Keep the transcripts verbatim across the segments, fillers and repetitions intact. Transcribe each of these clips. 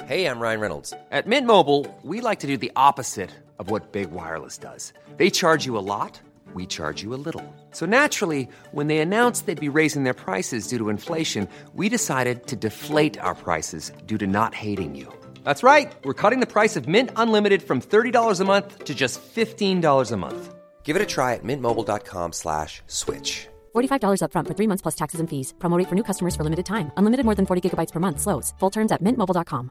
Hey, I'm Ryan Reynolds. At Mint Mobile, we like to do the opposite of what Big Wireless does. They charge you a lot, we charge you a little. So naturally, when they announced they'd be raising their prices due to inflation, we decided to deflate our prices due to not hating you. That's right. We're cutting the price of Mint Unlimited from thirty dollars a month to just fifteen dollars a month. Give it a try at mintmobile.com slash switch. forty-five dollars up front for three months plus taxes and fees. Promo rate for new customers for limited time. Unlimited more than forty gigabytes per month. Slows full terms at mint mobile dot com.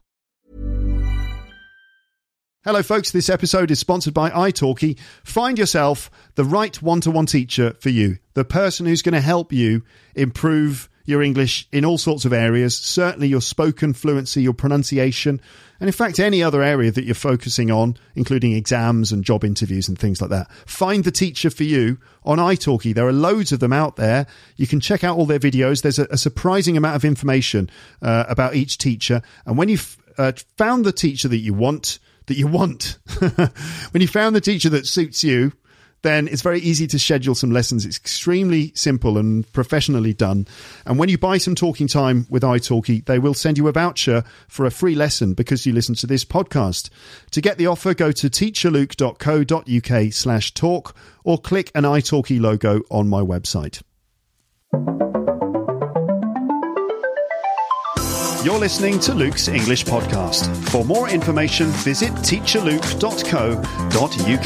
Hello, folks. This episode is sponsored by italki. Find yourself the right one-to-one teacher for you, the person who's going to help you improve your English in all sorts of areas, certainly your spoken fluency, your pronunciation, and in fact, any other area that you're focusing on, including exams and job interviews and things like that. Find the teacher for you on italki. There are loads of them out there. You can check out all their videos. There's a, a surprising amount of information uh, about each teacher. And when you've uh, found the teacher that you want, that you want, when you found the teacher that suits you, then it's very easy to schedule some lessons. It's extremely simple and professionally done. And when you buy some talking time with italki, they will send you a voucher for a free lesson because you listen to this podcast. To get the offer, go to teacherluke.co.uk slash talk or click an italki logo on my website. You're listening to Luke's English Podcast. For more information, visit teacher luke dot co dot uk.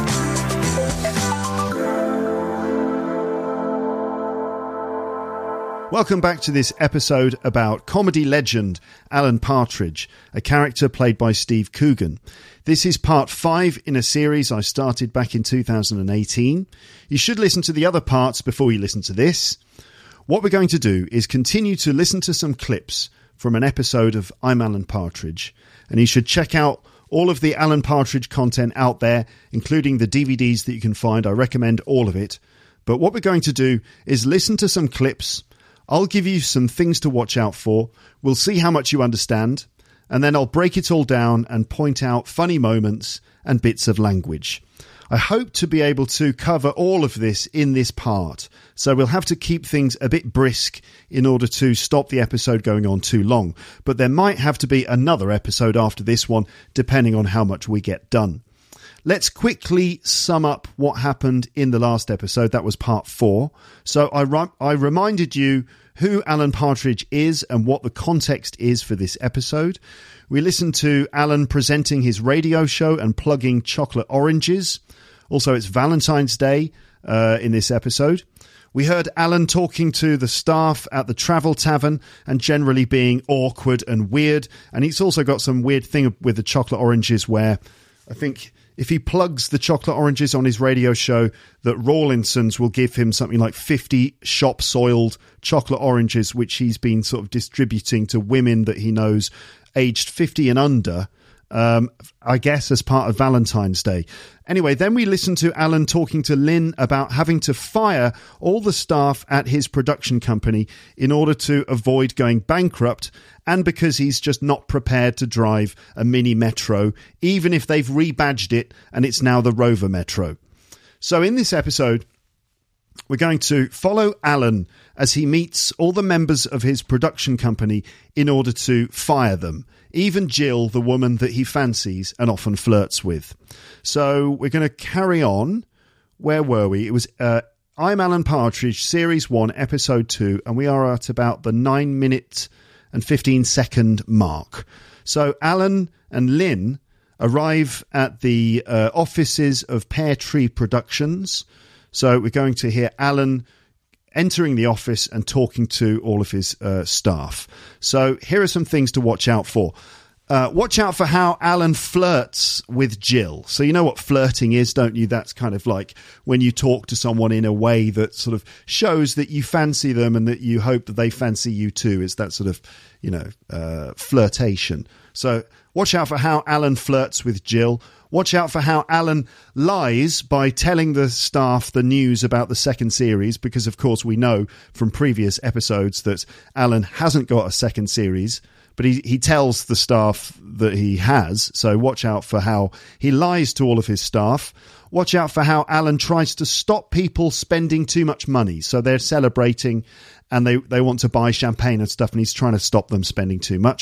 Welcome back to this episode about comedy legend Alan Partridge, a character played by Steve Coogan. This is part five in a series I started back in two thousand eighteen. You should listen to the other parts before you listen to this. What we're going to do is continue to listen to some clips from an episode of I'm Alan Partridge, and you should check out all of the Alan Partridge content out there, including the D V Ds that you can find. I recommend all of it. But what we're going to do is listen to some clips. I'll give you some things to watch out for. We'll see how much you understand, and then I'll break it all down and point out funny moments and bits of language. I hope to be able to cover all of this in this part, so we'll have to keep things a bit brisk in order to stop the episode going on too long. But there might have to be another episode after this one, depending on how much we get done. Let's quickly sum up what happened in the last episode. That was part four. So I, ri- I reminded you who Alan Partridge is and what the context is for this episode. We listened to Alan presenting his radio show and plugging chocolate oranges. Also, it's Valentine's Day uh, in this episode. We heard Alan talking to the staff at the Travel Tavern and generally being awkward and weird. And he's also got some weird thing with the chocolate oranges where I think if he plugs the chocolate oranges on his radio show, that Rawlinson's will give him something like fifty shop-soiled chocolate oranges, which he's been sort of distributing to women that he knows aged fifty and under, um, I guess as part of Valentine's Day. Anyway, then we listened to Alan talking to Lynn about having to fire all the staff at his production company in order to avoid going bankrupt, and because he's just not prepared to drive a mini metro, even if they've rebadged it and it's now the Rover Metro. So in this episode, we're going to follow Alan as he meets all the members of his production company in order to fire them, even Jill, the woman that he fancies and often flirts with. So we're going to carry on. Where were we? It was uh, I'm Alan Partridge, Series one, Episode two, and we are at about the nine minute and fifteen second mark. So Alan and Lynn arrive at the uh, offices of Pear Tree Productions. So we're going to hear Alan entering the office and talking to all of his uh, staff. So here are some things to watch out for. Uh, watch out for how Alan flirts with Jill. So you know what flirting is, don't you? That's kind of like when you talk to someone in a way that sort of shows that you fancy them and that you hope that they fancy you too. It's that sort of, you know, uh, flirtation. So watch out for how Alan flirts with Jill. Watch out for how Alan lies by telling the staff the news about the second series, because, of course, we know from previous episodes that Alan hasn't got a second series, but he, he tells the staff that he has. So watch out for how he lies to all of his staff. Watch out for how Alan tries to stop people spending too much money. So they're celebrating and they, they want to buy champagne and stuff, and he's trying to stop them spending too much.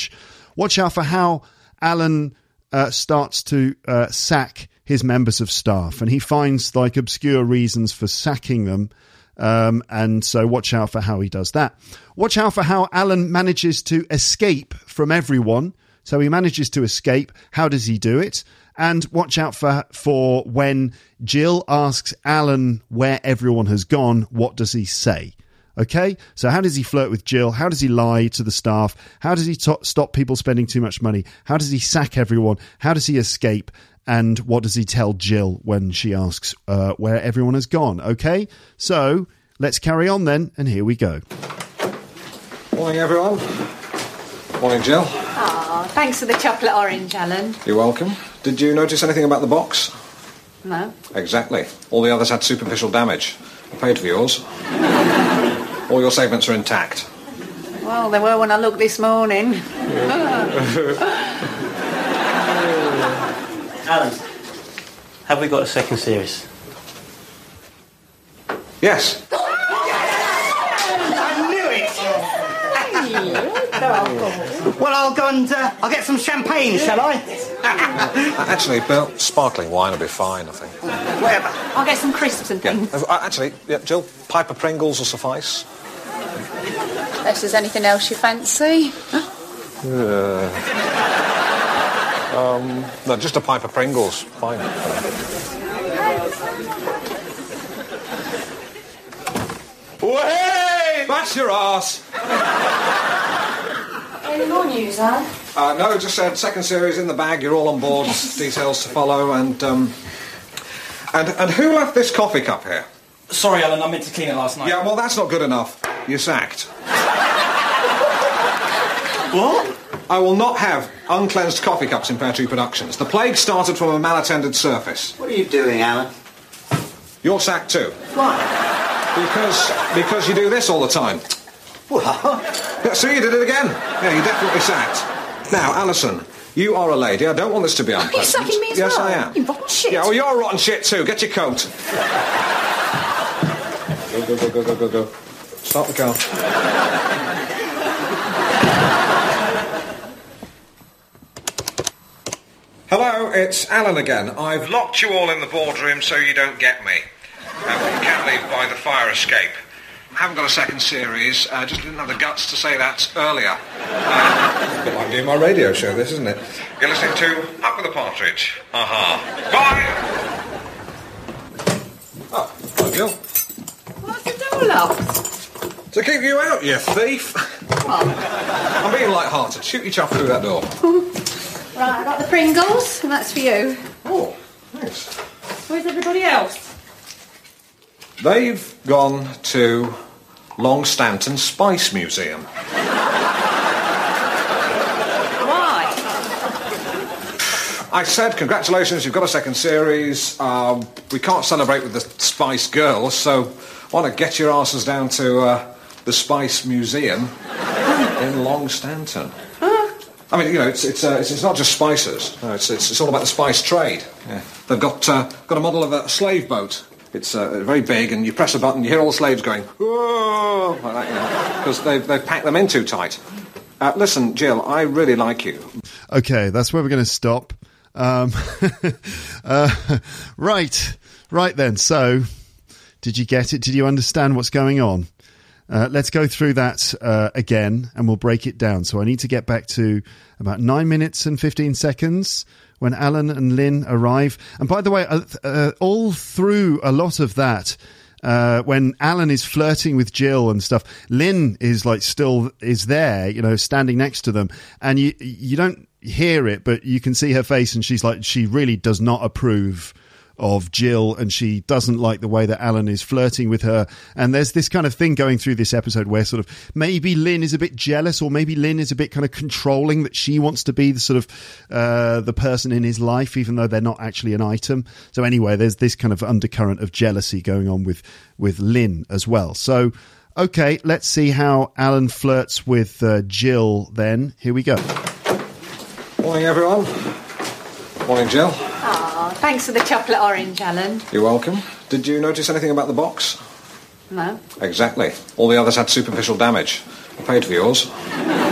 Watch out for how Alan uh, starts to uh, sack his members of staff, and he finds like obscure reasons for sacking them. Um, and so watch out for how he does that. Watch out for how Alan manages to escape from everyone. So he manages to escape. How does he do it? And watch out for for when Jill asks Alan where everyone has gone, what does he say? Okay, so how does he flirt with Jill? How does he lie to the staff? How does he to- stop people spending too much money? How does he sack everyone? How does he escape? And what does he tell Jill when she asks uh, where everyone has gone? Okay, so let's carry on then, and here we go. Morning, everyone. Morning, Jill. Oh, thanks for the chocolate orange, Alan. You're welcome. Did you notice anything about the box? No. Exactly. All the others had superficial damage. I paid for yours. All your segments are intact. Well, they were when I looked this morning. Alan, have we got a second series? Yes. I knew it! Well, I'll go and uh, I'll get some champagne, shall I? Actually, Bill, sparkling wine will be fine, I think. Whatever. I'll get some crisps and Yeah. things. Uh, Actually, yeah, Jill, pipe of Pringles will suffice. Unless there's anything else you fancy. Uh, um, no, just a pipe of Pringles. Fine. Way! That's your arse! Any more news, Alan? Uh, no, just said second series in the bag. You're all on board. Details to follow. And um, and and who left this coffee cup here? Sorry, Alan, I meant to clean it last night. Yeah, well, that's not good enough. You're sacked. What? I will not have uncleansed coffee cups in Pear Tree Productions. The plague started from a mal-attended surface. What are you doing, Alan? You're sacked too. Why? Because because you do this all the time. What? Yeah, see, you did it again. Yeah, you're definitely sacked. Now, Alison, you are a lady. I don't want this to be unpleasant. You're sacking me as yes, well? I am. You rotten shit. Yeah, well, you're rotten shit too. Get your coat. Go, go, go, go, go, go, go. Start the car. Hello, it's Alan again. I've locked you all in the boardroom so you don't get me. Um, you can't leave by the fire escape. I haven't got a second series. I uh, just didn't have the guts to say that earlier. Uh, a bit like doing my radio show, this, isn't it? You're listening to Up with the Partridge. Aha. Bye! Oh, hello, Jill. What's the door locked? To keep you out, you thief. I'm being light-hearted. Shoot your chuff through that door. Right, I got the Pringles, and that's for you. Oh, thanks. Where's everybody else? They've gone to Longstanton Spice Museum. Why? I said, congratulations, you've got a second series. Um, we can't celebrate with the Spice Girls, so why not get your asses down to uh, the Spice Museum in Longstanton? I mean, you know, it's it's, uh, it's it's not just spices. No, it's, it's it's all about the spice trade. Yeah. They've got uh, got a model of a slave boat. It's uh, very big, and you press a button, you hear all the slaves going, whoa, like that, you know, because they've they've packed them in too tight. Uh, listen, Jill, I really like you. Okay, that's where we're going to stop. Um, uh, right, right then. So, did you get it? Did you understand what's going on? Uh, let's go through that uh, again, and we'll break it down. So I need to get back to about nine minutes and fifteen seconds when Alan and Lynn arrive. And by the way, uh, uh, all through a lot of that, uh, when Alan is flirting with Jill and stuff, Lynn is like still is there, you know, standing next to them, and you you don't hear it, but you can see her face, and she's like, she really does not approve of Jill, and she doesn't like the way that Alan is flirting with her. And there's this kind of thing going through this episode where sort of maybe Lynn is a bit jealous, or maybe Lynn is a bit kind of controlling, that she wants to be the sort of uh, the person in his life, even though they're not actually an item. So anyway, there's this kind of undercurrent of jealousy going on with, with Lynn as well. So, okay, let's see how Alan flirts with uh, Jill then. Here we go. Morning, everyone. Morning, Jill. Oh, thanks for the chocolate orange, Alan. You're welcome. Did you notice anything about the box? No. Exactly. All the others had superficial damage. I paid for yours.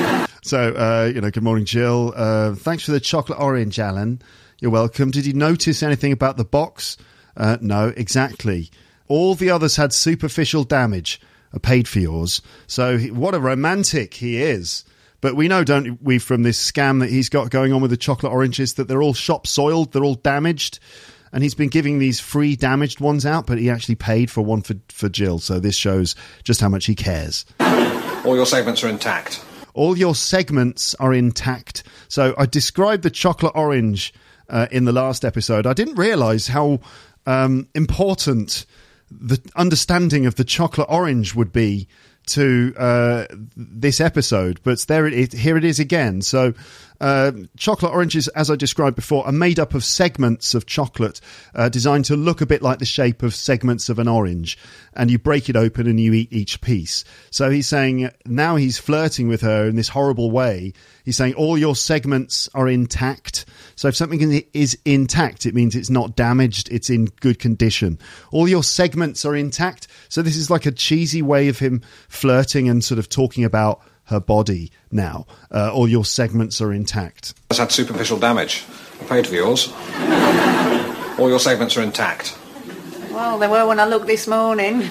So, uh, you know, good morning, Jill. Uh, thanks for the chocolate orange, Alan. You're welcome. Did you notice anything about the box? Uh, no, exactly. All the others had superficial damage. I paid for yours. So he, what a romantic he is. But we know, don't we, from this scam that he's got going on with the chocolate oranges, that they're all shop soiled, they're all damaged. And he's been giving these free damaged ones out, but he actually paid for one for, for Jill. So this shows just how much he cares. All your segments are intact. All your segments are intact. So I described the chocolate orange uh, in the last episode. I didn't realise how um, important the understanding of the chocolate orange would be to uh, this episode, but there it is, here it is again. So uh, chocolate oranges, as I described before, are made up of segments of chocolate uh, designed to look a bit like the shape of segments of an orange, and you break it open and you eat each piece. So he's saying now he's flirting with her in this horrible way. He's saying all your segments are intact. So if something is intact, it means it's not damaged, it's in good condition. All your segments are intact. So this is like a cheesy way of him flirting and sort of talking about her body now. Uh, all your segments are intact. It's had superficial damage. I paid for yours. All your segments are intact. Well, they were when I looked this morning.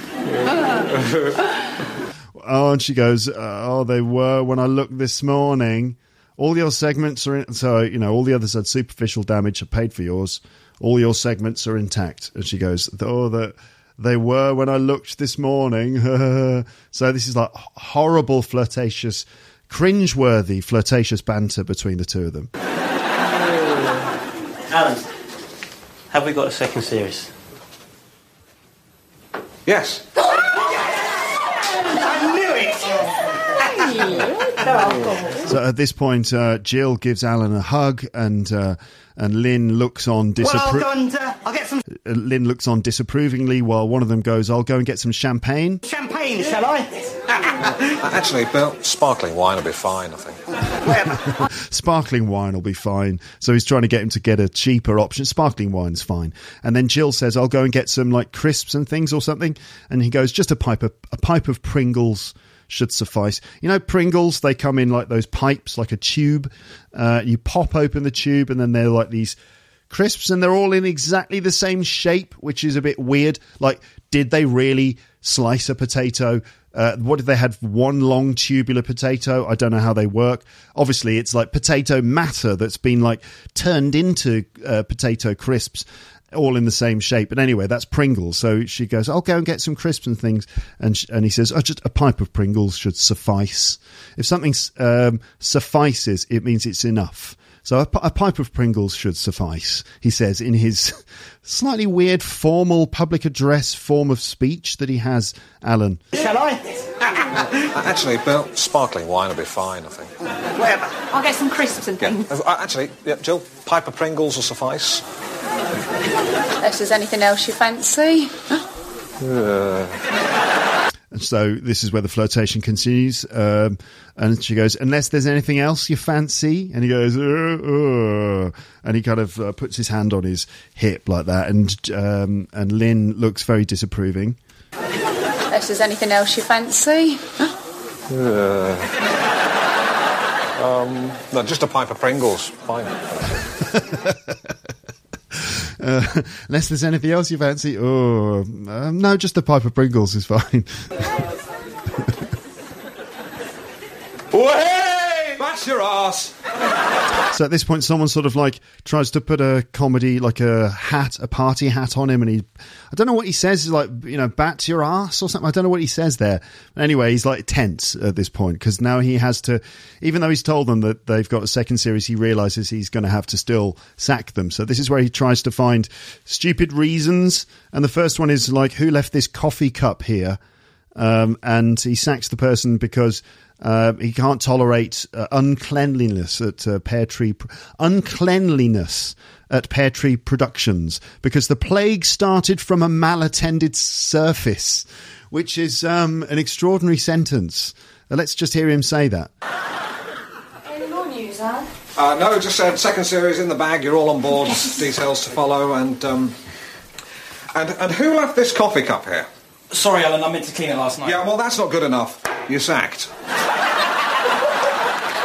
Oh, and she goes, oh, they were when I looked this morning. All your segments are in. So, you know, all the others had superficial damage. I paid for yours. All your segments are intact. And she goes, oh, the... They were when I looked this morning. So this is like horrible, flirtatious, cringe-worthy, flirtatious banter between the two of them. Alan, have we got a second series? Yes. I knew it! So at this point, uh, Jill gives Alan a hug, and uh, and Lynn looks on disappro- Well, I'll go and uh, I'll get some uh, Lynn looks on disapprovingly while one of them goes, "I'll go and get some champagne." champagne, shall I? Actually, Bill, sparkling wine will be fine, I think. Sparkling wine will be fine. So he's trying to get him to get a cheaper option. Sparkling wine's fine. And then Jill says, "I'll go and get some like crisps and things or something." And he goes, "Just a pipe of a pipe of Pringles should suffice." You know, Pringles, they come in like those pipes, like a tube. Uh, you pop open the tube and then they're like these crisps, and they're all in exactly the same shape, which is a bit weird. Like, did they really slice a potato? Uh, what did they have? One long tubular potato? I don't know how they work. Obviously, it's like potato matter that's been like turned into uh, potato crisps, all in the same shape. But anyway, that's Pringles. So she goes, "I'll go and get some crisps and things." And sh- and he says, "Oh, just a pipe of Pringles should suffice." If something um, suffices, it means it's enough. So a, p- a pipe of Pringles should suffice, he says in his slightly weird formal public address form of speech that he has, Alan. Shall I? Actually, Bill, sparkling wine will be fine, I think. Whatever. I'll get some crisps and Yeah. things. Uh, Actually, yeah, Jill, pipe of Pringles will suffice. Unless there's anything else you fancy. And so this is where the flirtation continues. Um, and she goes, "Unless there's anything else you fancy." And he goes, uh, uh, and he kind of uh, puts his hand on his hip like that. And um, and Lynn looks very disapproving. Unless there's anything else you fancy. um, no, just a pipe of Pringles, fine. Uh, unless there's anything else you fancy. Oh, um, no, just a pipe of Pringles is fine. Hey, that's your arse. So at this point, someone sort of like tries to put a comedy, like a hat, a party hat on him, and he, I don't know what he says, like, you know, "bat your ass" or something. I don't know what he says there. Anyway, he's like tense at this point because now he has to, even though he's told them that they've got a second series, he realizes he's going to have to still sack them. So this is where he tries to find stupid reasons. And the first one is like, "Who left this coffee cup here?" Um, and he sacks the person because Uh, he can't tolerate uh, uncleanliness at uh, Pear Tree Pro- uncleanliness at Pear Tree Productions because the plague started from a mal-attended surface, which is um, an extraordinary sentence. Uh, let's just hear him say that. Any more news, Al? Uh, no, just said second series in the bag. You're all on board. Details to follow. And um, and and who left this coffee cup here? Sorry, Alan, I meant to clean it last night. Yeah, well, that's not good enough. You're sacked.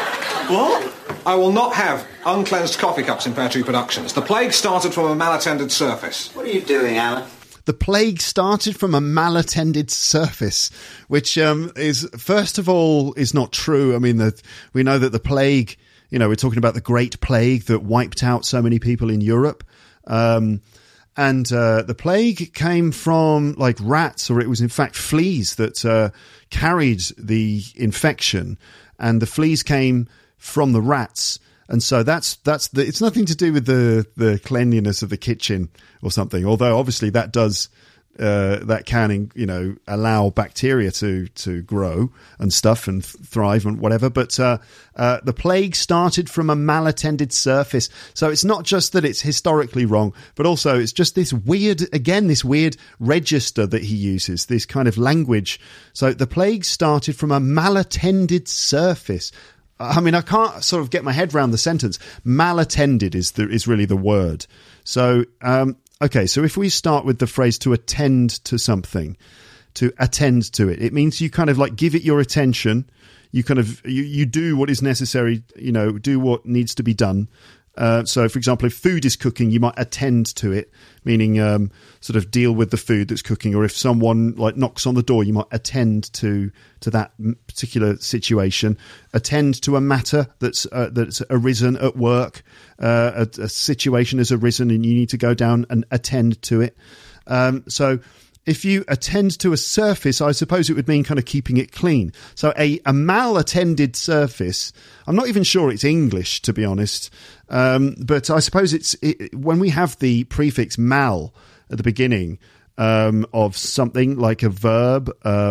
What? I will not have uncleansed coffee cups in Pear Tree Productions. The plague started from a mal-attended surface. What are you doing, Alan? The plague started from a mal-attended surface, which um, is, first of all, is not true. I mean, the, we know that the plague, you know, we're talking about the Great Plague that wiped out so many people in Europe. Um, and uh, the plague came from, like, rats, or it was, in fact, fleas that uh, carried the infection. And the fleas came from the rats. And so that's that's the, it's nothing to do with the, the cleanliness of the kitchen or something. Although obviously that does uh, that can you know allow bacteria to to grow and stuff and th- thrive and whatever. But uh, uh, the plague started from a mal-attended surface. So it's not just that it's historically wrong, but also it's just this weird again this weird register that he uses, this kind of language. So the plague started from a mal-attended surface. I mean, I can't sort of get my head around the sentence. Mal-attended is the, is really the word. So, um, okay, so if we start with the phrase to attend to something, to attend to it, it means you kind of like give it your attention. You kind of, you, you do what is necessary, you know, do what needs to be done. Uh, so, for example, if food is cooking, you might attend to it, meaning um, sort of deal with the food that's cooking. Or if someone like knocks on the door, you might attend to to that particular situation. Attend to a matter that's uh, that's arisen at work. Uh, a, a situation has arisen, and you need to go down and attend to it. Um, so. If you attend to a surface, I suppose it would mean kind of keeping it clean. So a, a mal-attended surface, I'm not even sure it's English, to be honest. Um, but I suppose it's it, when we have the prefix mal at the beginning um, of something like a verb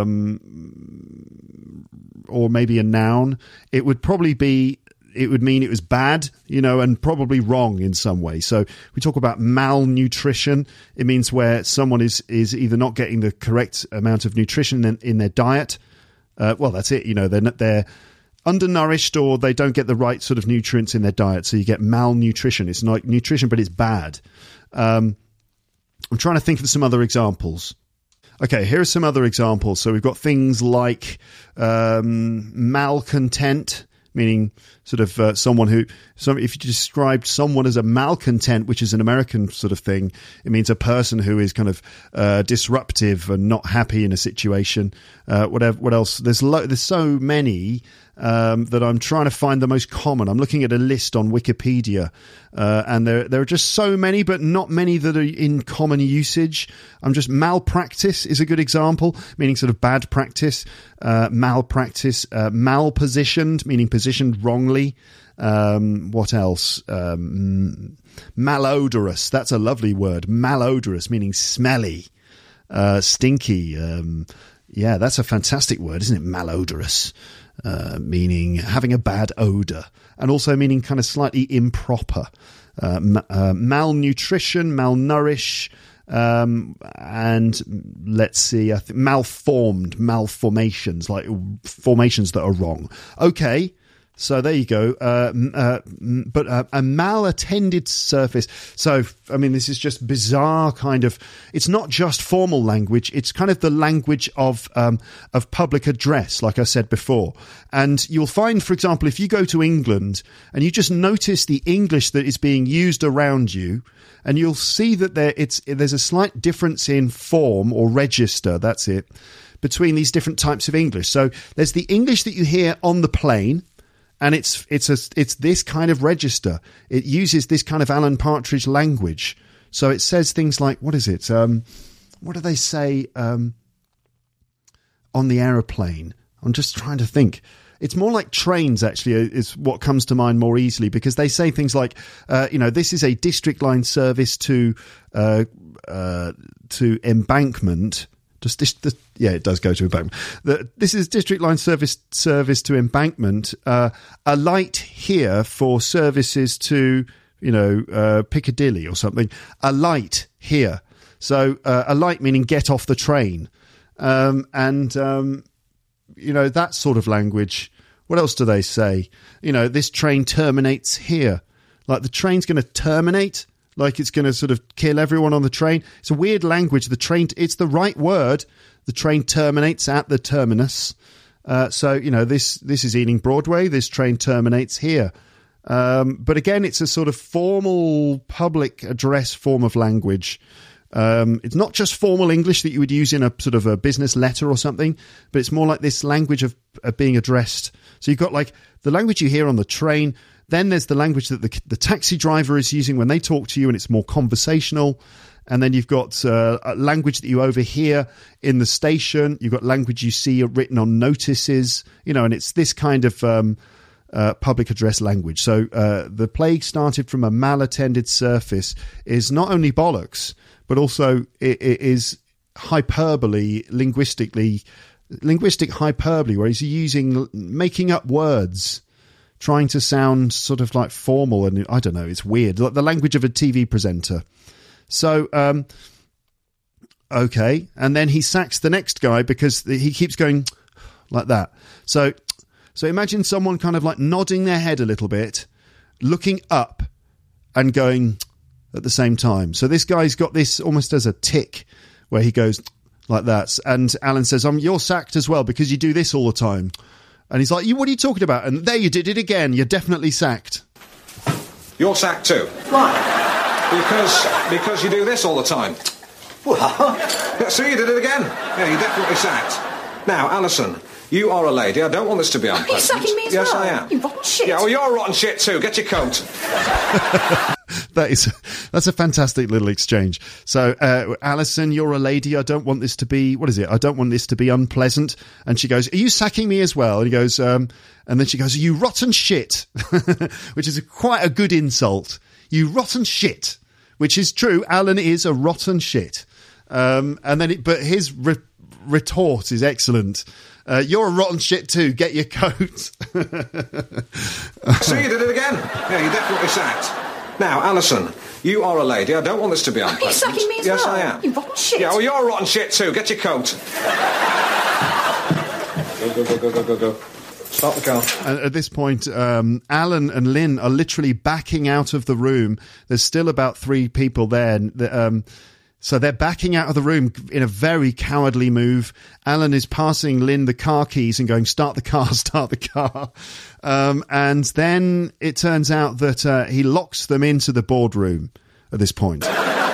um, or maybe a noun, it would probably be it would mean it was bad, you know, and probably wrong in some way. So we talk about malnutrition. It means where someone is, is either not getting the correct amount of nutrition in, in their diet. Uh, well, that's it. You know, they're, they're undernourished or they don't get the right sort of nutrients in their diet. So you get malnutrition. It's not nutrition, but it's bad. Um, I'm trying to think of some other examples. Okay, here are some other examples. So we've got things like um, malcontent, meaning sort of uh, someone who, so if you described someone as a malcontent, which is an American sort of thing, it means a person who is kind of uh, disruptive and not happy in a situation. Uh, whatever. What else? There's lo- there's so many um, that I'm trying to find the most common. I'm looking at a list on Wikipedia, uh, and there there are just so many, but not many that are in common usage. I'm just malpractice is a good example, meaning sort of bad practice. Uh, malpractice, uh, malpositioned, meaning positioned wrongly. Um, what else? Um, malodorous. That's a lovely word. Malodorous, meaning smelly, uh, stinky. Um, yeah, that's a fantastic word, isn't it? Malodorous, uh, meaning having a bad odor, and also meaning kind of slightly improper. Uh, ma- uh, malnutrition, malnourish. Um, and let's see, I think malformed, malformations, like formations that are wrong. Okay, so there you go. Uh, uh, but uh, a mal-attended surface. So, I mean, this is just bizarre kind of, it's not just formal language. It's kind of the language of, um, of public address, like I said before. And you'll find, for example, if you go to England and you just notice the English that is being used around you, and you'll see that there it's there's a slight difference in form or register, that's it, between these different types of English. So there's the English that you hear on the plane, and it's it's a it's this kind of register. It uses this kind of Alan Partridge language. So it says things like, what is it? Um, what do they say um, on the aeroplane? I'm just trying to think. It's more like trains, actually, is what comes to mind more easily, because they say things like, uh, you know, this is a district line service to uh, uh, to Embankment. Just this, this, yeah, it does go to Embankment. The, this is district line service service to Embankment. Uh, a light here for services to, you know, uh, Piccadilly or something. A light here. So uh, a light meaning get off the train, um, and. Um, You know, that sort of language. What else do they say? You know, this train terminates here. Like the train's going to terminate, like it's going to sort of kill everyone on the train. It's a weird language. The train, it's the right word. The train terminates at the terminus. Uh, so, you know, this, this is Ealing Broadway. This train terminates here. Um, but again, it's a sort of formal public address form of language. Um, it's not just formal English that you would use in a sort of a business letter or something, but it's more like this language of, of being addressed. So you've got like the language you hear on the train. Then there's the language that the, the taxi driver is using when they talk to you, and it's more conversational. And then you've got uh, language that you overhear in the station. You've got language you see written on notices, you know, and it's this kind of um, uh, public address language. So uh, the plague started from a mal-attended surface is not only bollocks, but also it, it is hyperbole, linguistically, linguistic hyperbole, where he's using, making up words, trying to sound sort of like formal, and I don't know, it's weird, like the language of a T V presenter. So, um, okay, and then he sacks the next guy because he keeps going like that. So, so imagine someone kind of like nodding their head a little bit, looking up, and going at the same time. So this guy's got this almost as a tick where he goes like that. And Alan says, um, you're sacked as well because you do this all the time. And he's like, you, what are you talking about? And there you did it again. You're definitely sacked. You're sacked too. Why? Because because you do this all the time. What? Yeah, see, you did it again. Yeah, you're definitely sacked. Now, Alison, you are a lady. I don't want this to be unpleasant. Are you sacking me as yes, well? I am. You rotten shit. Yeah, well, you're rotten shit too. Get your coat. That is, that's a fantastic little exchange. So, uh, Alison, you're a lady. I don't want this to be, what is it? I don't want this to be unpleasant. And she goes, are you sacking me as well? And he goes, um, and then she goes, you rotten shit, which is a, quite a good insult. You rotten shit, which is true. Alan is a rotten shit. Um, and then, it, but his re- retort is excellent. Uh, you're a rotten shit too. Get your coat. See, you did it again. Yeah, you're definitely sacked. Now, Alison, you are a lady. I don't want this to be unpleasant. Are you sacking me as yes, well? I am. You rotten shit. Yeah, well, you're a rotten shit too. Get your coat. Go, go, go, go, go, go, go. Start the car. And at this point, um, Alan and Lynn are literally backing out of the room. There's still about three people there. And the, um, so they're backing out of the room in a very cowardly move. Alan is passing Lynn the car keys and going, start the car, start the car. Um, and then it turns out that uh, he locks them into the boardroom at this point.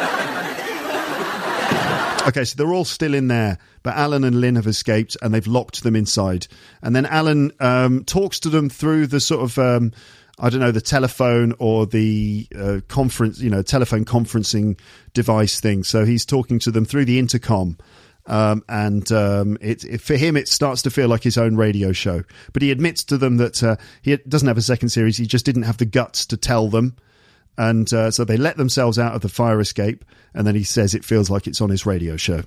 Okay, so they're all still in there, but Alan and Lynn have escaped and they've locked them inside. And then Alan um, talks to them through the sort of, um, I don't know, the telephone or the uh, conference, you know, telephone conferencing device thing. So he's talking to them through the intercom. Um, and um, it, it, for him, it starts to feel like his own radio show. But he admits to them that uh, he doesn't have a second series. He just didn't have the guts to tell them. And uh, so they let themselves out of the fire escape, and then he says it feels like it's on his radio show.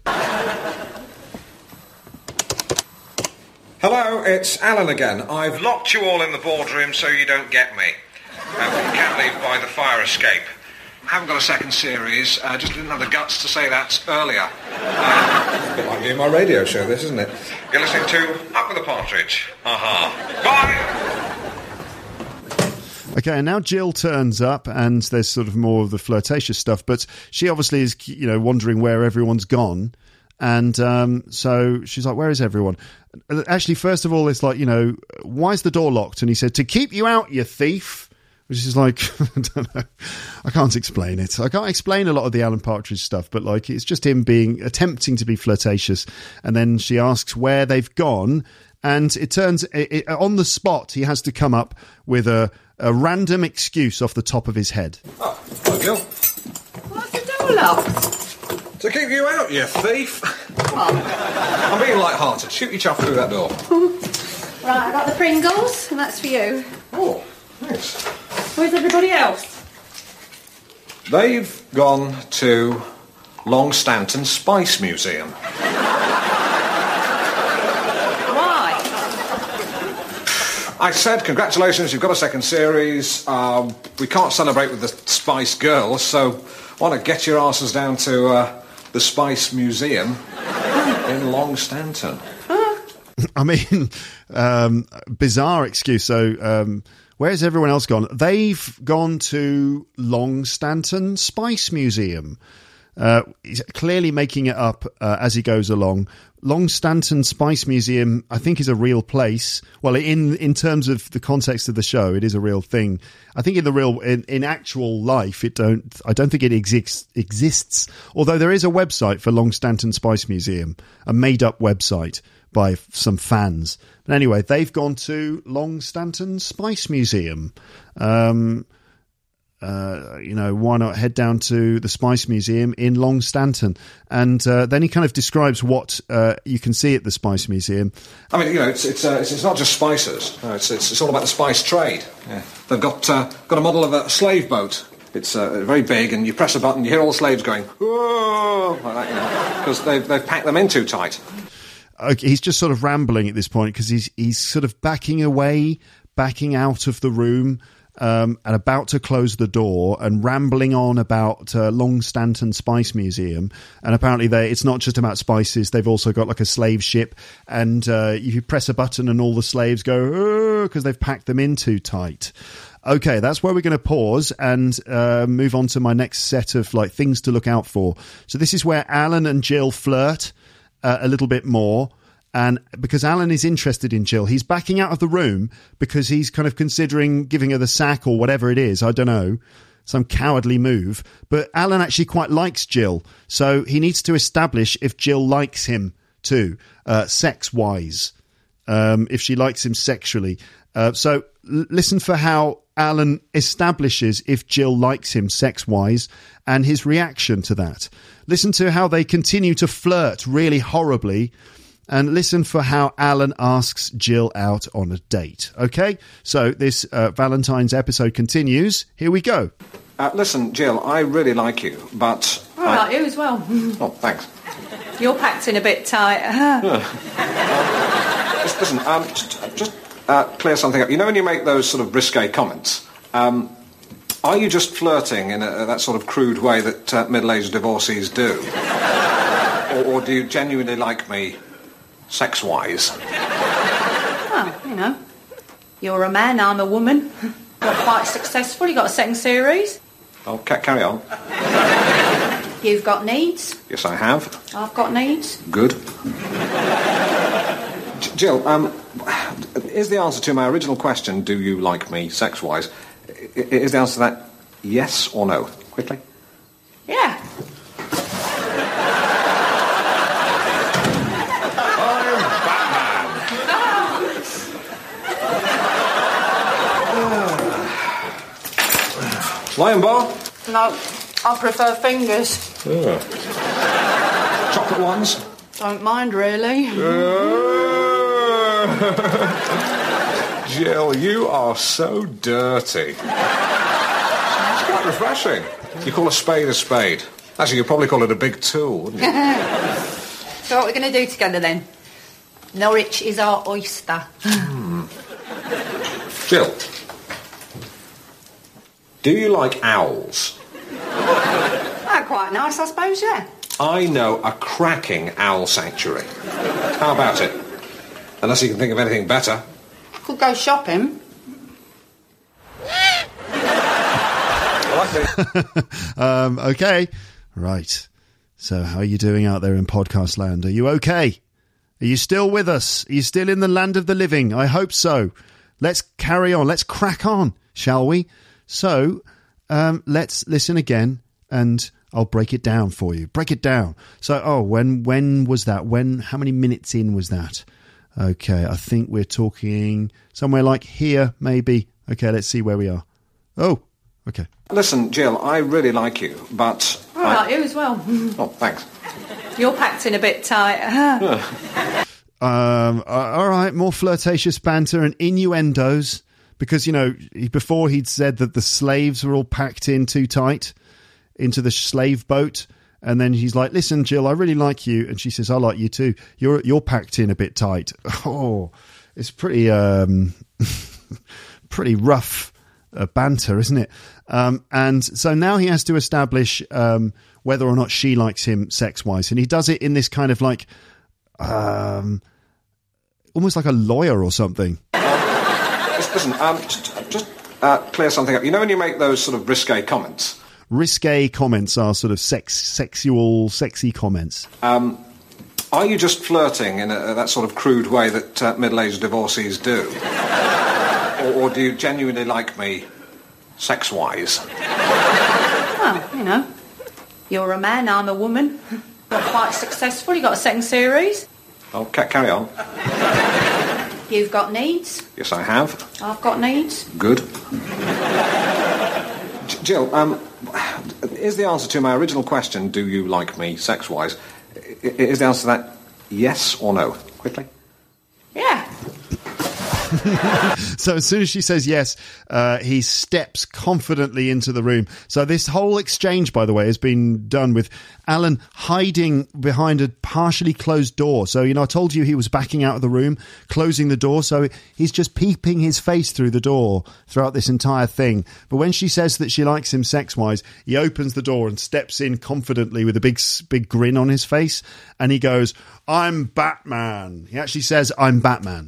Hello, it's Alan again. I've locked you all in the boardroom so you don't get me. Um, you can't leave by the fire escape. I haven't got a second series. I uh, just didn't have the guts to say that earlier. Uh, a bit like doing my radio show, this, isn't it? You're listening to Up With the Partridge. Uh-huh. Bye! Okay, and now Jill turns up, and there's sort of more of the flirtatious stuff, but she obviously is, you know, wondering where everyone's gone. And um, so she's like, where is everyone? Actually, first of all, it's like, you know, why is the door locked? And he said, to keep you out, you thief. Which is like, I don't know. I can't explain it. I can't explain a lot of the Alan Partridge stuff, but like, it's just him being, attempting to be flirtatious. And then she asks where they've gone. And it turns, it, it, on the spot, he has to come up with a, a random excuse off the top of his head. Oh, hello, Jill. What's the door locked? To keep you out, you thief. What? I'm being light-hearted. Shoot your chuff through that door. Right, I got the Pringles, and that's for you. Oh, thanks. Where's everybody else? They've gone to Longstanton Spice Museum. Why? I said, congratulations, you've got a second series. Um, we can't celebrate with the Spice Girls, so why not get your asses down to uh, the Spice Museum in Longstanton? I mean, um, bizarre excuse. So, um, where's everyone else gone? They've gone to Longstanton Spice Museum. Uh, he's clearly making it up uh, as he goes along. Long Stanton Spice Museum, I think, is a real place. Well, in in terms of the context of the show, it is a real thing. I think in the real, in, in actual life, it don't. I don't think it exists. Exists. Although there is a website for Long Stanton Spice Museum, a made-up website by some fans. But anyway, they've gone to Long Stanton Spice Museum. Um, Uh, you know, why not head down to the Spice Museum in Long Stanton? And uh, then he kind of describes what uh, you can see at the Spice Museum. I mean, you know, it's it's, uh, it's, it's not just spices. No, it's, it's it's all about the spice trade. Yeah. They've got uh, got a model of a slave boat. It's uh, very big, and you press a button, you hear all the slaves going, whoa, like that, you know, because they've they've packed them in too tight. Okay, he's just sort of rambling at this point because he's he's sort of backing away, backing out of the room. Um, and about to close the door and rambling on about uh, Long Stanton Spice Museum. And apparently they, it's not just about spices. They've also got like a slave ship. And uh, you press a button and all the slaves go, because they've packed them in too tight. Okay, that's where we're going to pause and uh, move on to my next set of like things to look out for. So this is where Alan and Jill flirt uh, a little bit more. And because Alan is interested in Jill, he's backing out of the room because he's kind of considering giving her the sack or whatever it is. I don't know. Some cowardly move. But Alan actually quite likes Jill. So he needs to establish if Jill likes him too, uh, sex-wise, um, if she likes him sexually. Uh, so l- listen for how Alan establishes if Jill likes him sex-wise and his reaction to that. Listen to how they continue to flirt really horribly. And listen for how Alan asks Jill out on a date. Okay? So this uh, Valentine's episode continues. Here we go. Uh, listen, Jill, I really like you, but... I I like you as well. Oh, thanks. You're packed in a bit tight. um, just, listen, um, just, just uh, clear something up. You know when you make those sort of risque comments, um, are you just flirting in a, that sort of crude way that uh, middle-aged divorcees do? or, or do you genuinely like me... sex-wise? Well, you know, you're a man, I'm a woman. You're quite successful, you got a second series. Oh, ca- carry on. You've got needs. Yes, I have. I've got needs. Good. J- Jill, um, is the answer to my original question, do you like me sex-wise, is the answer to that yes or no? Quickly. Yeah. Lion bar? No, I prefer fingers. Oh. Chocolate ones? Don't mind, really. Uh, Jill, you are so dirty. It's quite refreshing. You call a spade a spade. Actually, you'd probably call it a big tool, wouldn't you? So what we're going to do together, then? Norwich is our oyster. Hmm. Jill. Do you like owls? Ah, quite nice, I suppose, yeah. I know a cracking owl sanctuary. How about it? Unless you can think of anything better. Could go shopping. um, okay. Right. So how are you doing out there in podcast land? Are you okay? Are you still with us? Are you still in the land of the living? I hope so. Let's carry on. Let's crack on, shall we? So, um, let's listen again and I'll break it down for you. Break it down. So, oh, when when was that? When? How many minutes in was that? Okay, I think we're talking somewhere like here, maybe. Okay, let's see where we are. Oh, okay. Listen, Jill, I really like you, but... I, I like you as well. Oh, thanks. You're packed in a bit tight. um, all right, more flirtatious banter and innuendos. Because, you know, before he'd said that the slaves were all packed in too tight into the slave boat. And then he's like, listen, Jill, I really like you. And she says, I like you too. You're you're packed in a bit tight. Oh, it's pretty, um, pretty rough uh, banter, isn't it? Um, and so now he has to establish um, whether or not she likes him sex-wise. And he does it in this kind of like, um, almost like a lawyer or something. Listen, um, just, just uh, clear something up. You know when you make those sort of risque comments? risque comments are sort of sex, sexual, sexy comments. Um, are you just flirting in a, that sort of crude way that uh, middle-aged divorcees do? or, or do you genuinely like me, sex-wise? Well, you know, you're a man, I'm a woman. You're quite successful, you got a second series. Oh, ca- carry on. You've got needs. Yes, I have. I've got needs. Good. J- Jill, um, is the answer to my original question, do you like me sex-wise, I- is the answer to that yes or no? Quickly. Yeah. So as soon as she says yes, uh, he steps confidently into the room. So this whole exchange, by the way, has been done with Alan hiding behind a partially closed door. So, you know, I told you he was backing out of the room, closing the door. So he's just peeping his face through the door throughout this entire thing. But when she says that she likes him sex-wise, he opens the door and steps in confidently with a big, big grin on his face. And he goes, "I'm Batman." He actually says, "I'm Batman."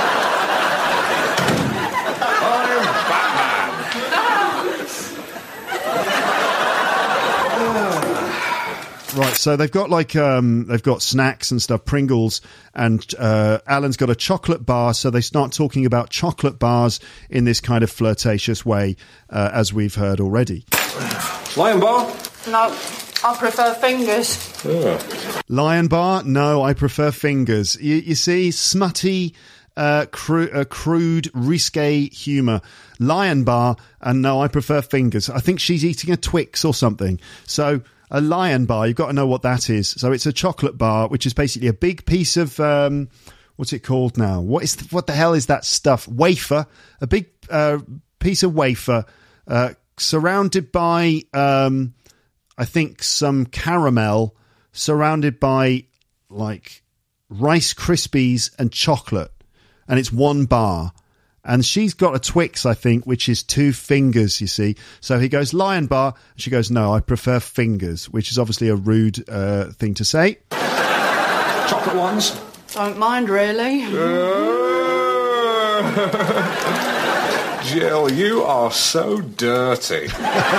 Right, so they've got like um, they've got snacks and stuff, Pringles, and uh, Alan's got a chocolate bar. So they start talking about chocolate bars in this kind of flirtatious way, uh, as we've heard already. Lion bar? No, I prefer fingers. Yeah. Lion bar? No, I prefer fingers. You, you see, smutty, uh, cru- uh, crude, risque humour. Lion bar, and no, I prefer fingers. I think she's eating a Twix or something. So. A Lion bar, you've got to know what that is. So it's a chocolate bar, which is basically a big piece of, um, what's it called now? What is the, what the hell is that stuff? Wafer. A big uh, piece of wafer uh, surrounded by, um, I think, some caramel, surrounded by, like, Rice Krispies and chocolate. And it's one bar. And she's got a Twix, I think, which is two fingers, you see. So he goes, Lion bar. And she goes, no, I prefer fingers, which is obviously a rude uh, thing to say. Chocolate ones? Don't mind, really. Jill, you are so dirty.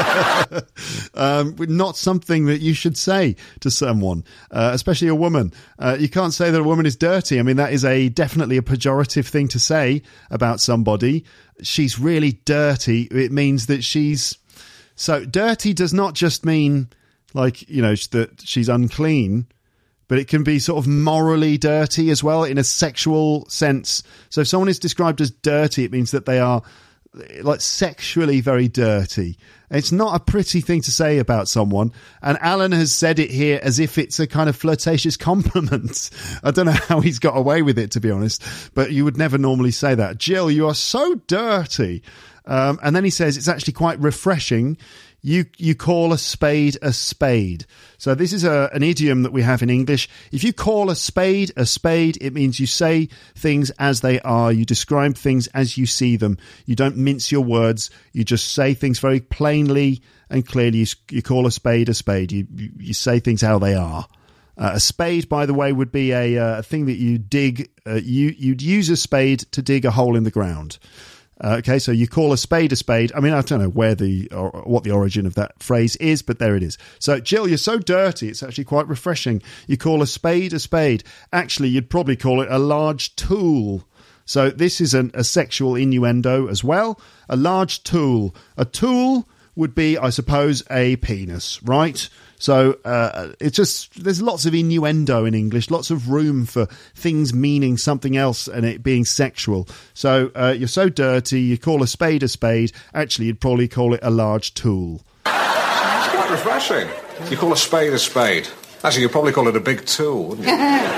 um, not something that you should say to someone, uh, especially a woman. Uh, you can't say that a woman is dirty. I mean, that is a definitely a pejorative thing to say about somebody. She's really dirty. It means that she's... So dirty does not just mean, like, you know, that she's unclean, but it can be sort of morally dirty as well in a sexual sense. So if someone is described as dirty, it means that they are... like sexually very dirty. It's not a pretty thing to say about someone, and Alan has said it here as if it's a kind of flirtatious compliment. I don't know how he's got away with it, to be honest, but you would never normally say that. Jill, you are so dirty. Um, and then he says it's actually quite refreshing. You you call a spade a spade. So this is a, an idiom that we have in English. If you call a spade a spade, it means you say things as they are. You describe things as you see them. You don't mince your words. You just say things very plainly and clearly. You, you call a spade a spade. You, you, you say things how they are. Uh, a spade, by the way, would be a, uh, a thing that you dig. Uh, you, you'd use a spade to dig a hole in the ground. Uh, okay, so you call a spade a spade. I mean, I don't know where the or what the origin of that phrase is, but there it is. So, Jill, you're so dirty, it's actually quite refreshing. You call a spade a spade. Actually, you'd probably call it a large tool. So this is an, a sexual innuendo as well. A large tool. A tool would be, I suppose, a penis, right? So uh, it's just, there's lots of innuendo in English, lots of room for things meaning something else and it being sexual. So uh, you're so dirty, you call a spade a spade. Actually, you'd probably call it a large tool. It's quite refreshing. You call a spade a spade. Actually, you'd probably call it a big tool, wouldn't you?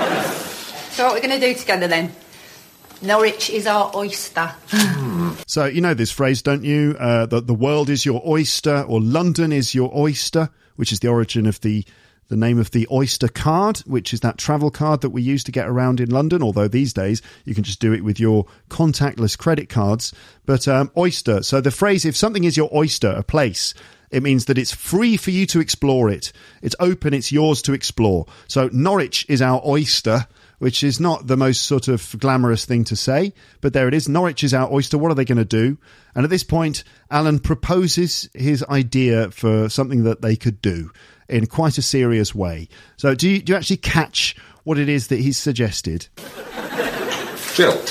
So what we're going to do together then? Norwich is our oyster. So you know this phrase, don't you? Uh, the, the world is your oyster, or London is your oyster, which is the origin of the, the name of the Oyster card, which is that travel card that we use to get around in London, although these days you can just do it with your contactless credit cards. But um, oyster, so the phrase, if something is your oyster, a place, it means that it's free for you to explore it. It's open, it's yours to explore. So Norwich is our oyster, which is not the most sort of glamorous thing to say, but there it is. Norwich is our oyster. What are they going to do? And at this point, Alan proposes his idea for something that they could do in quite a serious way. So do you, do you actually catch what it is that he's suggested? Jill,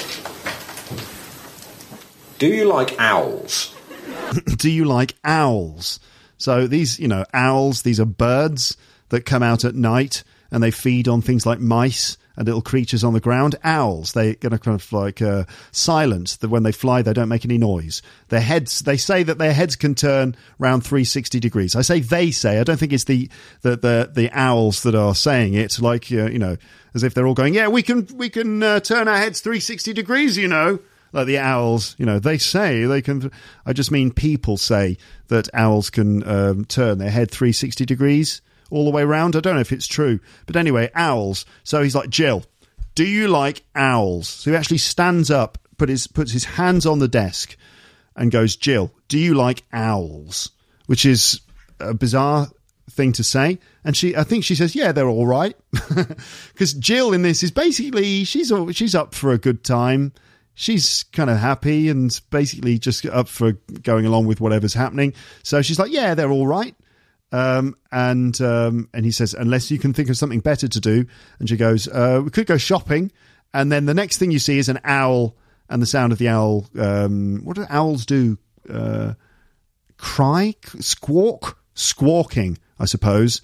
do you like owls? Do you like owls? So these, you know, owls, these are birds that come out at night and they feed on things like mice and little creatures on the ground. Owls, they're going to kind of like uh, silent, that when they fly, they don't make any noise. Their heads, they say that their heads can turn around three hundred sixty degrees. I say they say, I don't think it's the the the, the owls that are saying it, like, uh, you know, as if they're all going, yeah, we can, we can uh, turn our heads three hundred sixty degrees, you know. Like the owls, you know, they say they can. I just mean people say that owls can um, turn their head three hundred sixty degrees all the way around. I don't know if it's true. But anyway, owls. So he's like, Jill, do you like owls? So he actually stands up, put his, puts his hands on the desk and goes, Jill, do you like owls? Which is a bizarre thing to say. And she, I think she says, yeah, they're all right. Because Jill in this is basically, she's she's up for a good time. She's kind of happy and basically just up for going along with whatever's happening. So she's like, yeah, they're all right. Um, and um, and he says, unless you can think of something better to do. And she goes, uh, we could go shopping. And then the next thing you see is an owl and the sound of the owl. Um, what do owls do? Uh, cry? Squawk? Squawking, I suppose.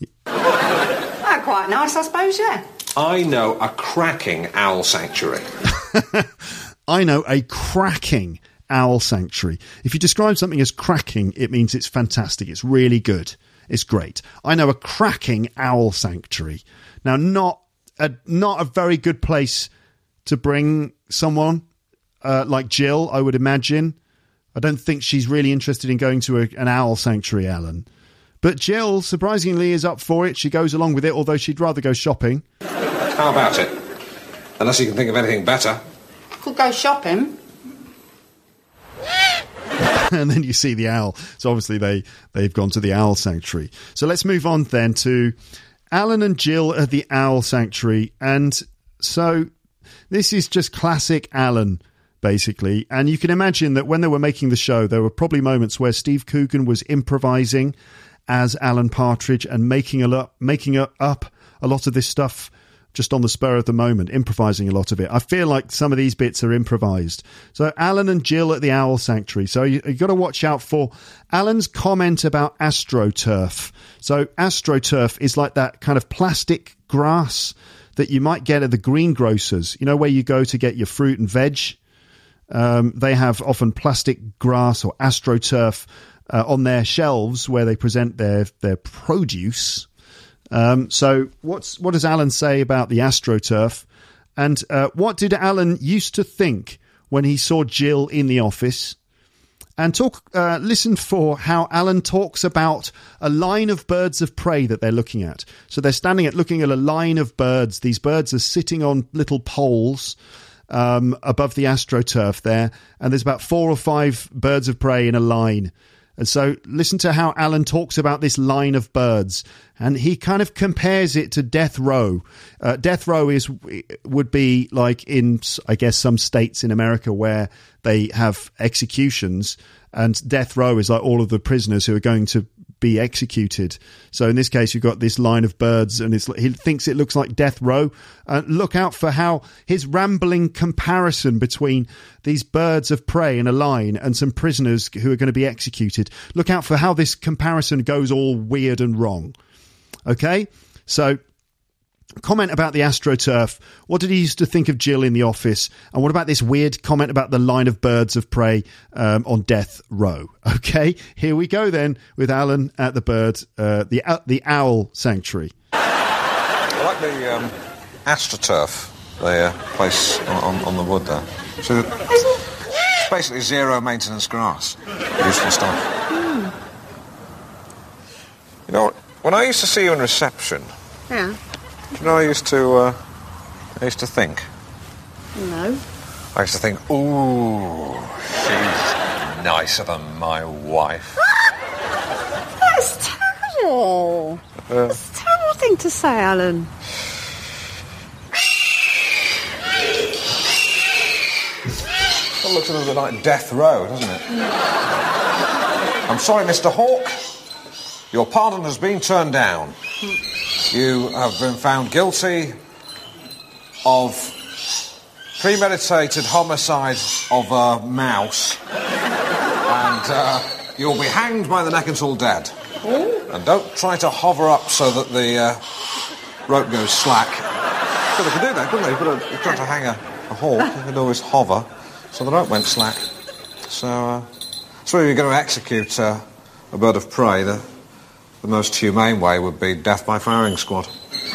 Oh, quite nice, I suppose, yeah. I know a cracking owl sanctuary. I know a cracking owl sanctuary. If you describe something as cracking, it means it's fantastic. It's really good. It's great. I know a cracking owl sanctuary. Now, not a, not a very good place to bring someone uh, like Jill, I would imagine. I don't think she's really interested in going to a, an owl sanctuary, Alan. But Jill, surprisingly, is up for it. She goes along with it, although she'd rather go shopping. How about it? Unless you can think of anything better. Could go shopping. And then you see the owl. So obviously they, they've gone to the owl sanctuary. So let's move on then to Alan and Jill at the owl sanctuary. And so this is just classic Alan, basically. And you can imagine that when they were making the show, there were probably moments where Steve Coogan was improvising as Alan Partridge and making a lot, making up a lot of this stuff just on the spur of the moment, improvising a lot of it. I feel like some of these bits are improvised. So Alan and Jill at the Owl Sanctuary. So you, you've got to watch out for Alan's comment about AstroTurf. So AstroTurf is like that kind of plastic grass that you might get at the greengrocers, you know, where you go to get your fruit and veg. Um, they have often plastic grass or AstroTurf uh, on their shelves where they present their, their produce. Um, so what's what does Alan say about the AstroTurf? And uh, what did Alan used to think when he saw Jill in the office? And talk, uh, listen for how Alan talks about a line of birds of prey that they're looking at. So they're standing at looking at a line of birds. These birds are sitting on little poles um, above the AstroTurf there. And there's about four or five birds of prey in a line. And so listen to how Alan talks about this line of birds. And he kind of compares it to death row. Uh, death row is would be like in, I guess, some states in America where they have executions. And death row is like all of the prisoners who are going to be executed. So in this case, you've got this line of birds and it's, he thinks it looks like death row. Uh, look out for how his rambling comparison between these birds of prey in a line and some prisoners who are going to be executed. Look out for how this comparison goes all weird and wrong. Okay, so comment about the AstroTurf. What did he used to think of Jill in the office? And what about this weird comment about the line of birds of prey um, on death row? Okay, here we go then with Alan at the bird, uh, the uh, the owl sanctuary. I like the um, AstroTurf, the uh, place on, on the wood there. So it's basically zero maintenance grass. Useful stuff. Mm. You know, when I used to see you in reception, yeah. Do you know, I used to, uh, I used to think. No. I used to think, ooh, she's nicer than my wife. That's terrible. Uh, That's a terrible thing to say, Alan. looks a little bit like Death Row, doesn't it? I'm sorry, Mister Hawke. Your pardon has been turned down. You have been found guilty of premeditated homicide of a mouse. And uh, you'll be hanged by the neck until dead. And don't try to hover up so that the uh, rope goes slack. Well, they could do that, couldn't they? You could have tried to hang a, a hawk. You could always hover so the rope went slack. So, uh, so if you're going to execute uh, a bird of prey, the, the most humane way would be death by firing squad.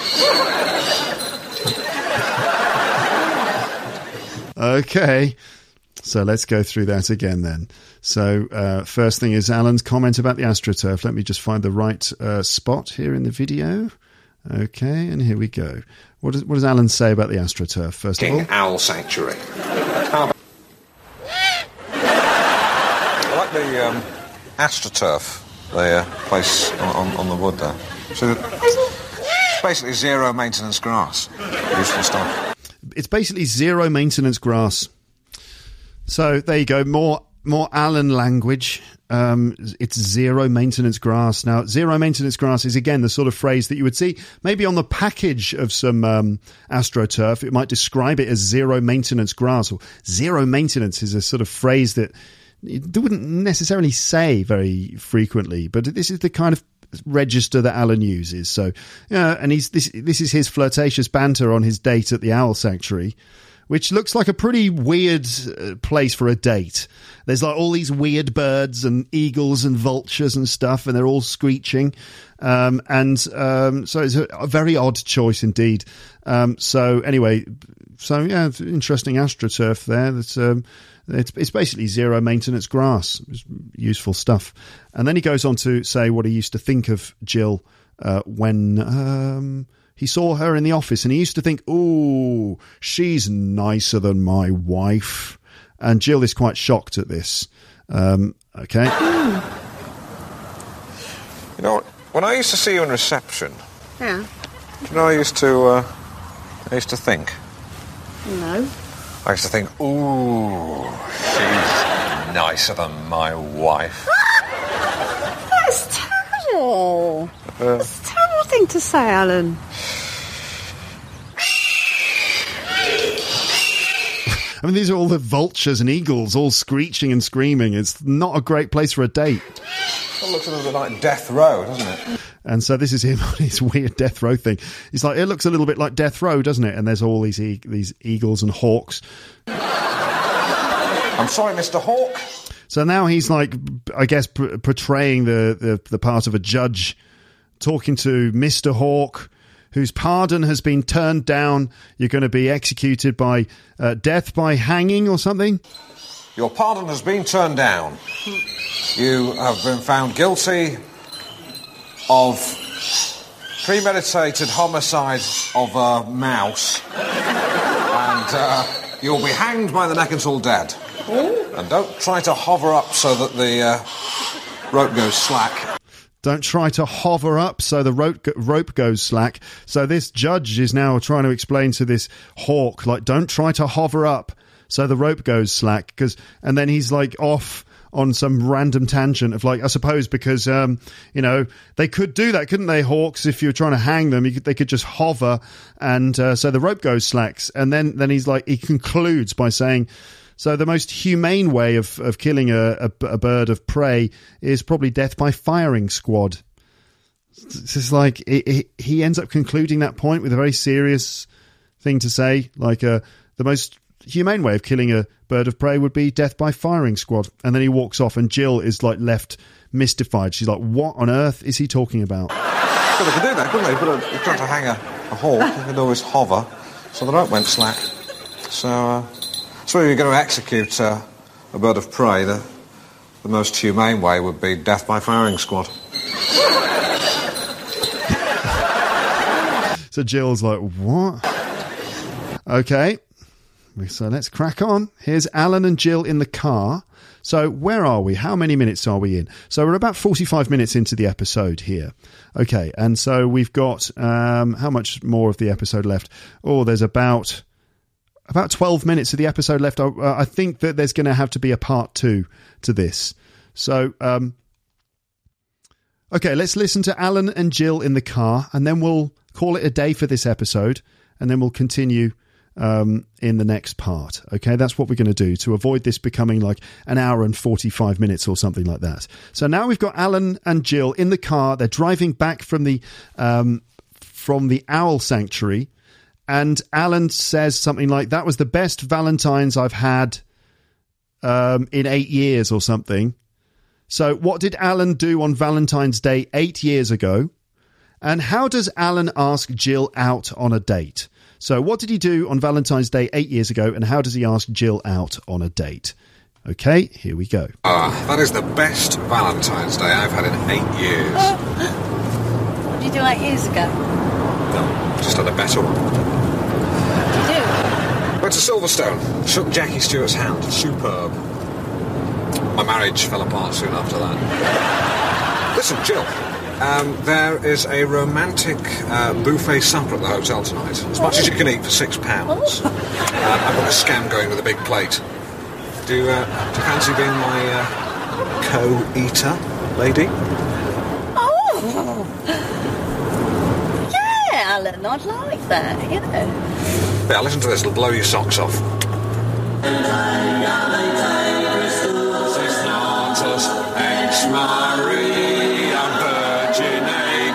Okay. So let's go through that again then. So uh, first thing is Alan's comment about the AstroTurf. Let me just find the right uh, spot here in the video. Okay, and here we go. What does, what does Alan say about the AstroTurf, first King of all? Owl Sanctuary. I like the um, AstroTurf, the uh, place on, on, on the wood there. So it's basically zero maintenance grass. Useful stuff. It's basically zero maintenance grass. So there you go, more more Alan language. Um, it's zero maintenance grass. Now, zero maintenance grass is, again, the sort of phrase that you would see maybe on the package of some um, AstroTurf. It might describe it as zero maintenance grass, or zero maintenance is a sort of phrase that you wouldn't necessarily say very frequently, but this is the kind of register that Alan uses. So, yeah, and he's this this is his flirtatious banter on his date at the Owl Sanctuary, which looks like a pretty weird uh, place for a date. There's like all these weird birds and eagles and vultures and stuff, and they're all screeching. Um, and um, so it's a, a very odd choice indeed. Um, so anyway, so yeah, it's interesting AstroTurf there. That's um, it's, it's basically zero maintenance grass. It's useful stuff. And then he goes on to say what he used to think of Jill uh, when... Um, He saw her in the office and he used to think, ooh, she's nicer than my wife. And Jill is quite shocked at this. Um, okay. You know, when I used to see you in reception... Yeah. Do you know I used to, uh, I used to think? No. I used to think, ooh, she's nicer than my wife. That's terrible. Uh, That's a terrible thing to say, Alan. I mean, these are all the vultures and eagles all screeching and screaming. It's not a great place for a date. It looks a little bit like Death Row, doesn't it? And so this is him on his weird Death Row thing. He's like, it looks a little bit like Death Row, doesn't it? And there's all these e- these eagles and hawks. I'm sorry, Mister Hawke. So now he's like, I guess, p- portraying the, the, the part of a judge, talking to Mister Hawke, whose pardon has been turned down. You're going to be executed by uh, death by hanging or something. Your pardon has been turned down. You have been found guilty of premeditated homicide of a mouse. And uh, you'll be hanged by the neck until dead. And don't try to hover up so that the uh, rope goes slack. Don't try to hover up so the rope rope goes slack. So this judge is now trying to explain to this hawk, like, don't try to hover up so the rope goes slack. Cause, and then he's like off on some random tangent of like, I suppose because, um, you know, they could do that, couldn't they, hawks? If you're trying to hang them, you could, they could just hover and uh, so the rope goes slacks. And then, then he's like, he concludes by saying, so the most humane way of, of killing a, a, a bird of prey is probably death by firing squad. It's just like it, it, he ends up concluding that point with a very serious thing to say, like uh, the most humane way of killing a bird of prey would be death by firing squad. And then he walks off and Jill is like left mystified. She's like, what on earth is he talking about? Well, they could do that, couldn't they? You could have tried to hang a, a hawk. You could always hover so the rope went slack. So... Uh, So if you're going to execute uh, a bird of prey, the, the most humane way would be death by firing squad. So Jill's like, what? Okay, so let's crack on. Here's Alan and Jill in the car. So where are we? How many minutes are we in? So we're about forty-five minutes into the episode here. Okay, and so we've got, um, how much more of the episode left? Oh, there's about... about twelve minutes of the episode left. I, uh, I think that there's going to have to be a part two to this. So, um, okay, let's listen to Alan and Jill in the car, and then we'll call it a day for this episode, and then we'll continue um, in the next part. Okay, that's what we're going to do to avoid this becoming like an hour and forty-five minutes or something like that. So now we've got Alan and Jill in the car. They're driving back from the um, from the Owl Sanctuary, and Alan says something like, "That was the best Valentine's I've had um, in eight years or something." So what did Alan do on Valentine's Day eight years ago? And how does Alan ask Jill out on a date? So what did he do on Valentine's Day eight years ago, and how does he ask Jill out on a date? Okay, here we go. Ah, that is the best Valentine's Day I've had in eight years. What did you do eight years ago? No, just had a better one. What did you do? Went to Silverstone, shook Jackie Stewart's hand. Superb. My marriage fell apart soon after that. Listen, Jill, um, there is a romantic uh, buffet supper at the hotel tonight. As much as you can eat for six pounds. Uh, I've got a scam going with a big plate. Do, uh, do you fancy being my uh, co-eater, lady? Oh! Yeah, Alan, I'd like that, you know. Yeah, listen to this, it'll blow your socks off. Ex Maria Virgine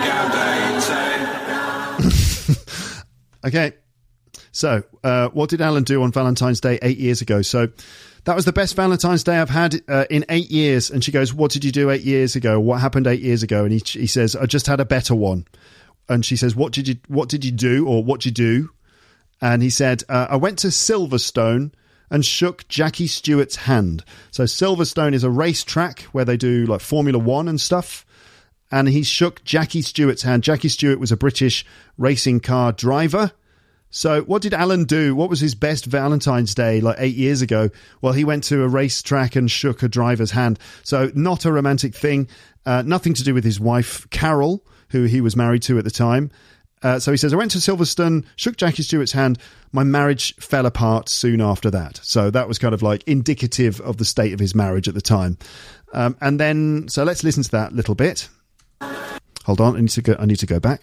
Gaudete. Okay, so uh, what did Alan do on Valentine's Day eight years ago? So that was the best Valentine's Day I've had uh, in eight years. And she goes, "What did you do eight years ago? What happened eight years ago?" And he, he says, "I just had a better one." And she says, "What did you What did you do, or what did you do?" And he said, uh, "I went to Silverstone and shook Jackie Stewart's hand." So Silverstone is a racetrack where they do like Formula One and stuff. And he shook Jackie Stewart's hand. Jackie Stewart was a British racing car driver. So what did Alan do? What was his best Valentine's Day like eight years ago? Well, he went to a racetrack and shook a driver's hand. So not a romantic thing. Uh, nothing to do with his wife, Carol, who he was married to at the time. Uh, so he says, "I went to Silverstone, shook Jackie Stewart's hand. My marriage fell apart soon after that." So that was kind of like indicative of the state of his marriage at the time. Um, and then, so let's listen to that little bit. Hold on, I need to go, I need to go back.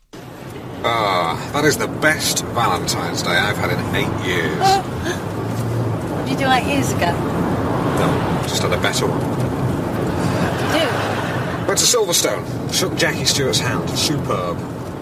Ah, that is the best Valentine's Day I've had in eight years. What did you do eight years ago? No, just had a better one. What did you do? Went to Silverstone, shook Jackie Stewart's hand. Superb.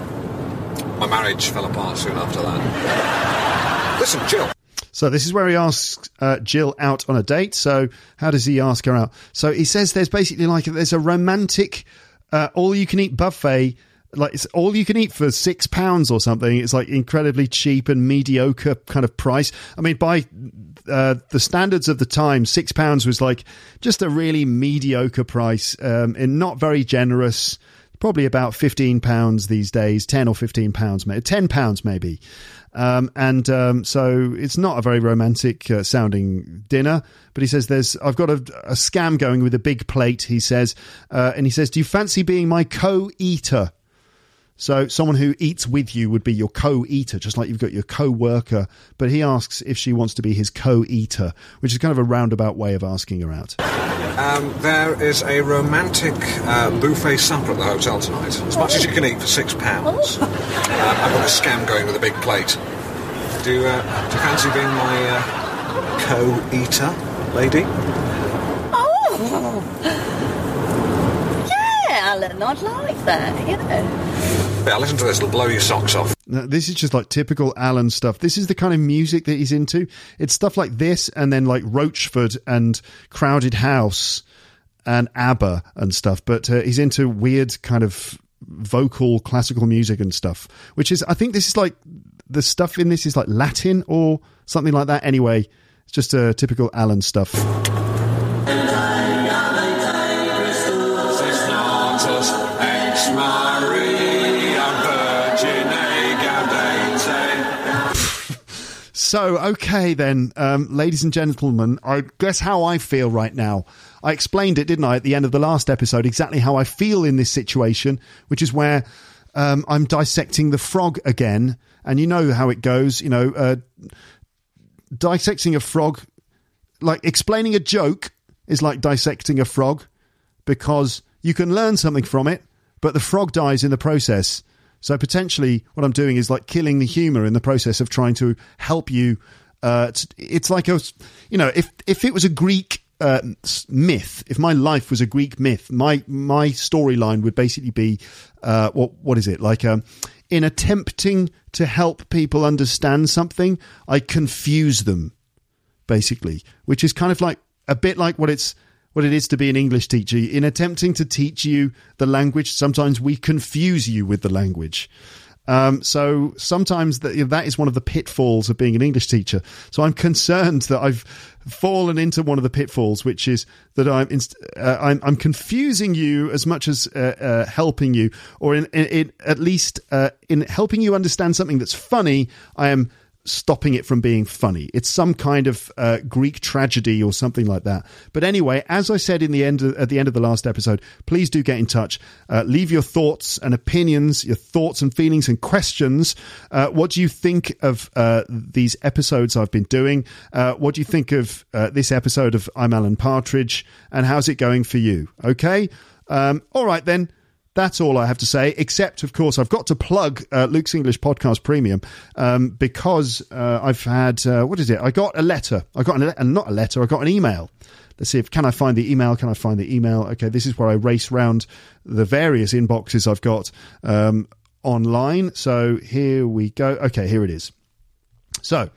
My marriage fell apart soon after that. Listen, Jill. So this is where he asks uh, Jill out on a date. So how does he ask her out? So he says there's basically like there's a romantic uh, all-you-can-eat buffet. Like it's all you can eat for six pounds or something. It's like incredibly cheap and mediocre kind of price. I mean, by uh, the standards of the time, six pounds was like just a really mediocre price um, and not very generous. Probably about fifteen pounds these days, ten or fifteen pounds, maybe ten pounds maybe. Um, and um, so it's not a very romantic uh, sounding dinner. But he says, "There's I've got a, a scam going with a big plate," he says. Uh, and he says, "Do you fancy being my co-eater?" So someone who eats with you would be your co-eater, just like you've got your co-worker. But he asks if she wants to be his co-eater, which is kind of a roundabout way of asking her out. Um, there is a romantic uh, buffet supper at the hotel tonight. As much as you can eat for six pounds. Uh, I've got a scam going with a big plate. Do, uh, do you fancy being my uh, co-eater, lady? Oh! Yeah, Alan, I'd like that, you know. Yeah, listen to this, it'll blow your socks off. Now, this is just like typical Alan stuff. This is the kind of music that he's into. It's stuff like this and then like Roachford and Crowded House and ABBA and stuff. But uh, he's into weird kind of vocal classical music and stuff, which is, I think this is like, the stuff in this is like Latin or something like that. Anyway, it's just uh, typical Alan stuff. So, okay then, um, ladies and gentlemen, I guess how I feel right now. I explained it, didn't I, at the end of the last episode, exactly how I feel in this situation, which is where um, I'm dissecting the frog again. And you know how it goes, you know, uh, dissecting a frog, like explaining a joke is like dissecting a frog, because you can learn something from it, but the frog dies in the process. So potentially what I'm doing is like killing the humour in the process of trying to help you. Uh, it's like, a, you know, if, if it was a Greek uh, myth, if my life was a Greek myth, my my storyline would basically be, uh, what what is it? Like, um, in attempting to help people understand something, I confuse them, basically, which is kind of like a bit like what it's what it is to be an English teacher. In attempting to teach you the language, sometimes we confuse you with the language. Um, so sometimes that, that is one of the pitfalls of being an English teacher. So I'm concerned that I've fallen into one of the pitfalls, which is that I'm inst- uh, I'm, I'm confusing you as much as uh, uh, helping you, or in, in, in at least uh, in helping you understand something that's funny. I am stopping it from being funny. It's some kind of uh, Greek tragedy or something like that. But anyway, as I said in the end of, at the end of the last episode, please do get in touch. Uh, leave your thoughts and opinions, your thoughts and feelings and questions. Uh, what do you think of uh, these episodes I've been doing? Uh, what do you think of uh, this episode of I'm Alan Partridge? And how's it going for you? Okay. Um, all right then. That's all I have to say, except, of course, I've got to plug uh, Luke's English Podcast Premium um, because uh, I've had, uh, what is it? I got a letter. I got an, uh, not a letter, I got an email. Let's see if, can I find the email? Can I find the email? Okay, this is where I race round the various inboxes I've got um, online. So here we go. Okay, here it is. So,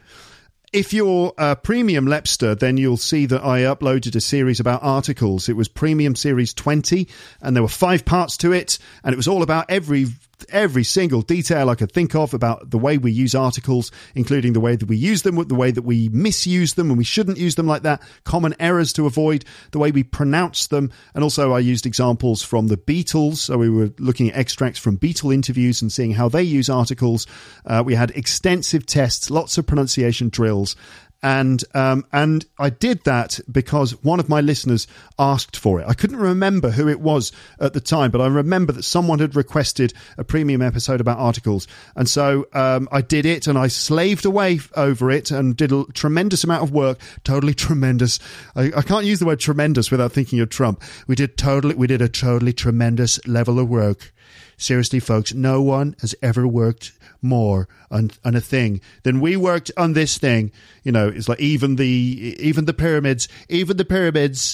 if you're a premium Lepster, then you'll see that I uploaded a series about articles. It was Premium Series twenty, and there were five parts to it, and it was all about every every single detail I could think of about the way we use articles, including the way that we use them, the way that we misuse them and we shouldn't use them like that, common errors to avoid, the way we pronounce them, and also I used examples from the Beatles. So we were looking at extracts from Beatle interviews and seeing how they use articles. Uh, we had extensive tests, lots of pronunciation drills. And um, and I did that because one of my listeners asked for it. I couldn't remember who it was at the time, but I remember that someone had requested a premium episode about articles. And so um, I did it, and I slaved away over it and did a tremendous amount of work. Totally tremendous. I, I can't use the word tremendous without thinking of Trump. We did totally, we did a totally tremendous level of work. Seriously, folks, no one has ever worked more on, on a thing than we worked on this thing. You know, it's like even the even the pyramids, even the pyramids.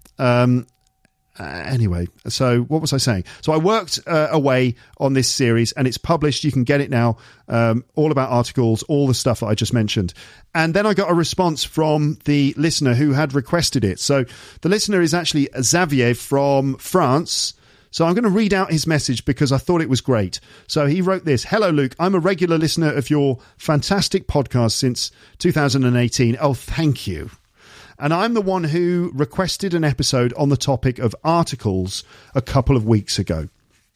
Um, uh, anyway, so what was I saying? So I worked uh, away on this series, and it's published. You can get it now. Um, all about articles, all the stuff that I just mentioned. And then I got a response from the listener who had requested it. So the listener is actually Xavier from France. So I'm going to read out his message because I thought it was great. So he wrote this. Hello, Luke. I'm a regular listener of your fantastic podcast since two thousand eighteen. Oh, thank you. And I'm the one who requested an episode on the topic of articles a couple of weeks ago.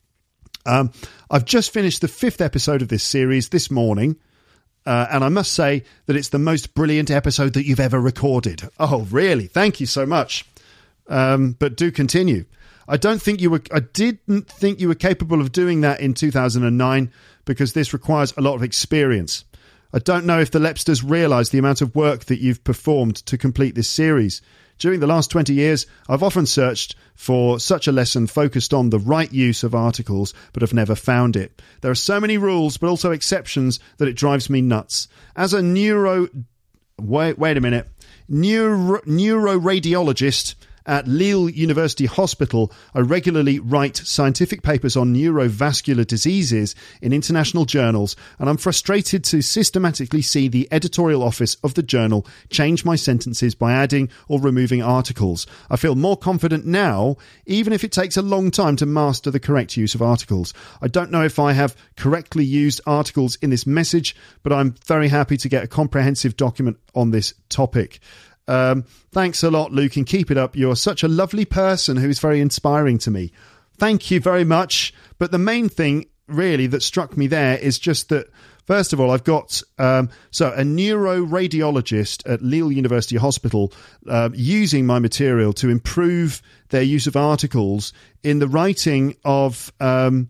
Um, I've just finished the fifth episode of this series this morning. Uh, and I must say that it's the most brilliant episode that you've ever recorded. Oh, really? Thank you so much. Um, but do continue. I don't think you were, I didn't think you were capable of doing that in two thousand nine because this requires a lot of experience. I don't know if the Lepsters realise the amount of work that you've performed to complete this series. During the last twenty years, I've often searched for such a lesson focused on the right use of articles, but have never found it. There are so many rules, but also exceptions that it drives me nuts. As a neuro, wait, wait a minute, neuro, neuroradiologist at Lille University Hospital, I regularly write scientific papers on neurovascular diseases in international journals, and I'm frustrated to systematically see the editorial office of the journal change my sentences by adding or removing articles. I feel more confident now, even if it takes a long time to master the correct use of articles. I don't know if I have correctly used articles in this message, but I'm very happy to get a comprehensive document on this topic. Um, thanks a lot, Luke, and keep it up. You're such a lovely person who is very inspiring to me. Thank you very much. But the main thing really that struck me there is just that, first of all, I've got um, so a neuroradiologist at Lille University Hospital uh, using my material to improve their use of articles in the writing of um,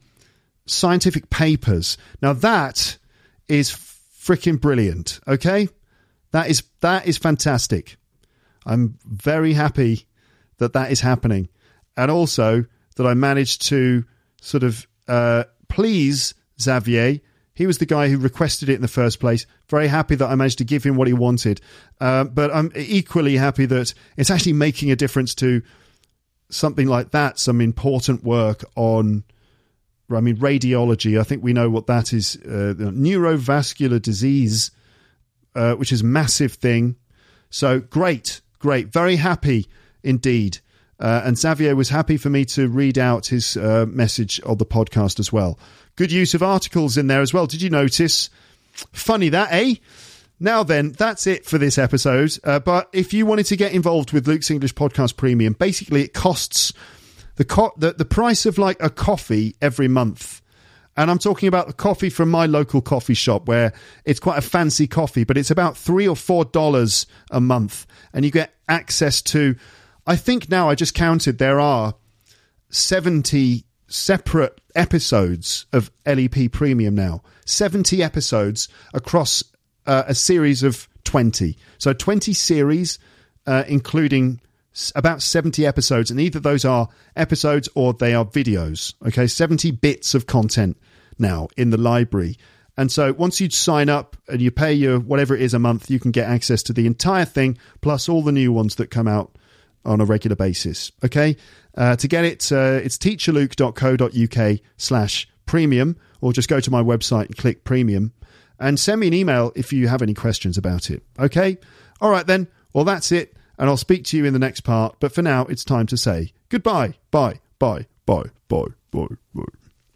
scientific papers. Now that is freaking brilliant. Okay. That is that is fantastic. I'm very happy that that is happening, and also that I managed to sort of uh, please Xavier. He was the guy who requested it in the first place. Very happy that I managed to give him what he wanted. Uh, but I'm equally happy that it's actually making a difference to something like that, some important work on, I mean, radiology. I think we know what that is. Uh, neurovascular disease, uh, which is a massive thing. So great, great. Very happy indeed. Uh, and Xavier was happy for me to read out his uh, message on the podcast as well. Good use of articles in there as well. Did you notice? Funny that, eh? Now then, that's it for this episode. Uh, but if you wanted to get involved with Luke's English Podcast Premium, basically it costs the, co- the the price of like a coffee every month. And I'm talking about the coffee from my local coffee shop, where it's quite a fancy coffee, but it's about three or four dollars a month. And you get access to, I think now I just counted, there are seventy separate episodes of L E P Premium now. seventy episodes across uh, a series of twenty. So twenty series, uh, including s- about seventy episodes. And either those are episodes or they are videos. Okay, seventy bits of content now in the library. And so once you sign up and you pay your whatever it is a month, you can get access to the entire thing, plus all the new ones that come out on a regular basis. Okay, uh, to get it, uh, it's teacherluke.co.uk slash premium, or just go to my website and click premium and send me an email if you have any questions about it. Okay, all right then. Well, that's it, and I'll speak to you in the next part. But for now, it's time to say goodbye. Bye. Bye. Bye. Bye. Bye. Bye.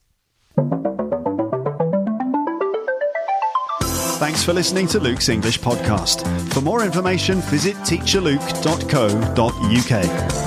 Thanks for listening to Luke's English Podcast. For more information, visit teacher luke dot co dot uk.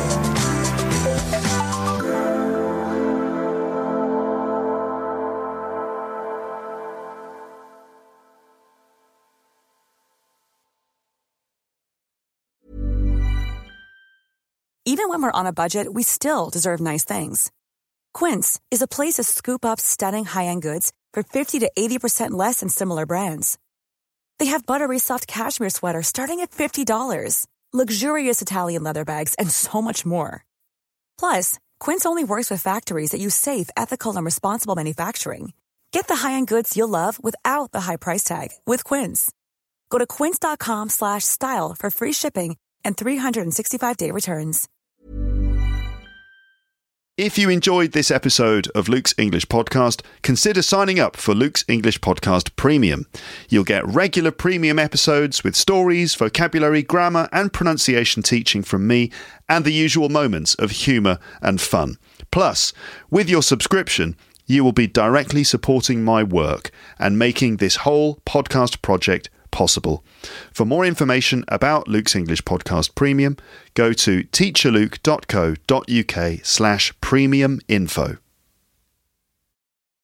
Even when we're on a budget, we still deserve nice things. Quince is a place to scoop up stunning high-end goods for fifty to eighty percent less than similar brands. They have buttery soft cashmere sweaters starting at fifty dollars, luxurious Italian leather bags, and so much more. Plus, Quince only works with factories that use safe, ethical, and responsible manufacturing. Get the high-end goods you'll love without the high price tag with Quince. Go to quince.com slash style for free shipping and three sixty-five day returns. If you enjoyed this episode of Luke's English Podcast, consider signing up for Luke's English Podcast Premium. You'll get regular premium episodes with stories, vocabulary, grammar, and pronunciation teaching from me, and the usual moments of humour and fun. Plus, with your subscription, you will be directly supporting my work and making this whole podcast project possible. For more information about Luke's English Podcast Premium, go to teacherluke.co.uk slash premium info.